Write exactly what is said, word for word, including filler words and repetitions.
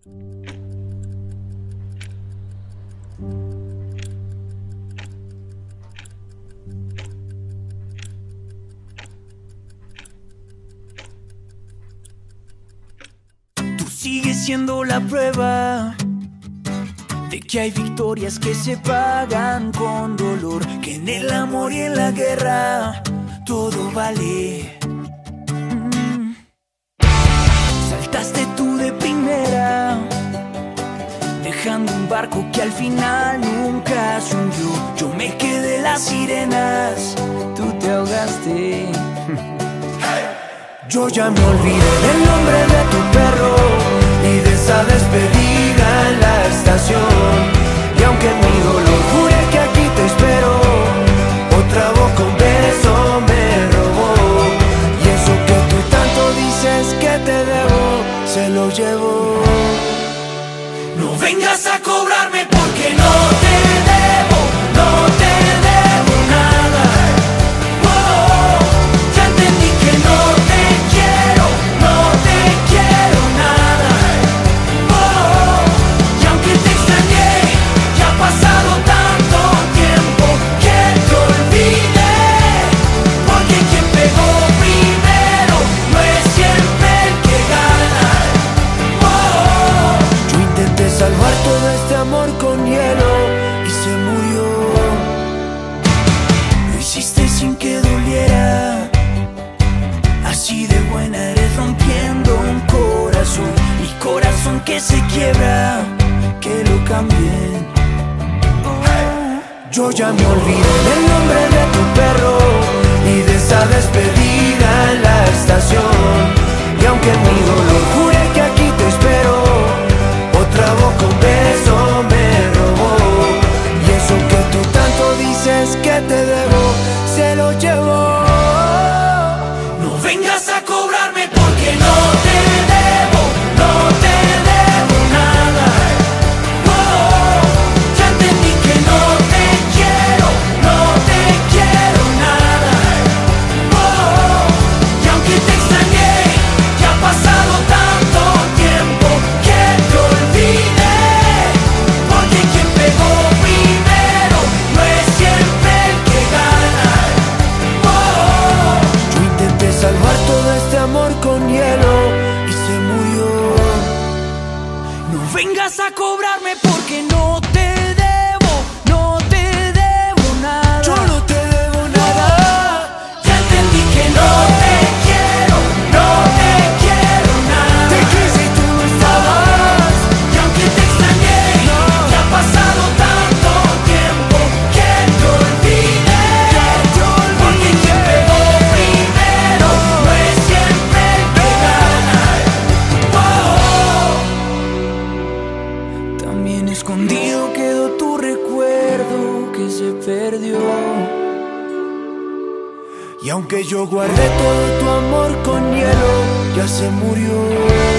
Tú sigues siendo la prueba de que hay victorias que se pagan con dolor, que en el amor y en la guerra todo vale. Mm. Saltaste tú de primera, dejando un barco que al final nunca se hundió. Yo me quedé las sirenas, tú te ahogaste. Yo ya me olvidé del nombre de tu perro y de esa despedida en la estación. Y aunque en mi dolor juré que aquí te espero, otra voz con beso me robó. Y eso que tú tanto dices que te debo, se lo llevo. No vengas a cobrarme porque no te debo, no te debo nada. Oh, ya entendí que no te quiero, no te quiero nada. Oh, y aunque te extrañé, ya ha pasado tanto tiempo que te olvidé. Porque quien pegó primero no es siempre el que gana. Oh, yo intenté salvar todo este amor con hielo y se murió. Lo hiciste sin que doliera. Así de buena eres rompiendo un corazón. Mi corazón que se quiebra, que lo cambien. Oh, yo ya me olvidé del nombre de tu perro y de esa despedida en la estación. Y aunque en mi dolor juré que aquí te espero, otra voz con beso me robó. Y eso que tú tanto dices que te debo, se lo llevó. No vengas a cobrarme porque no te debo, no te debo nada. Oh, ya entendí que no te quiero, no te quiero nada. Oh, y aunque te extrañé, ya ha pasado tanto tiempo que te olvidé. Porque quien pegó primero no es siempre el que gana. Oh, yo intenté salvar todo este amor con hielo y se murió. No vengas a cobrarme porque no te debo, no te debo nada. Yo no te debo nada. Ya entendí que no te quiero, no te quiero nada. Te quise y tú no estabas. Y aunque te extrañé, ya ha pasado tanto tiempo que te olvidé. Porque quien pegó primero no es siempre el que gana. Oh, también escondido quedó tu recuerdo que se perdió. Y aunque yo guardé todo tu amor con hielo, ya se murió.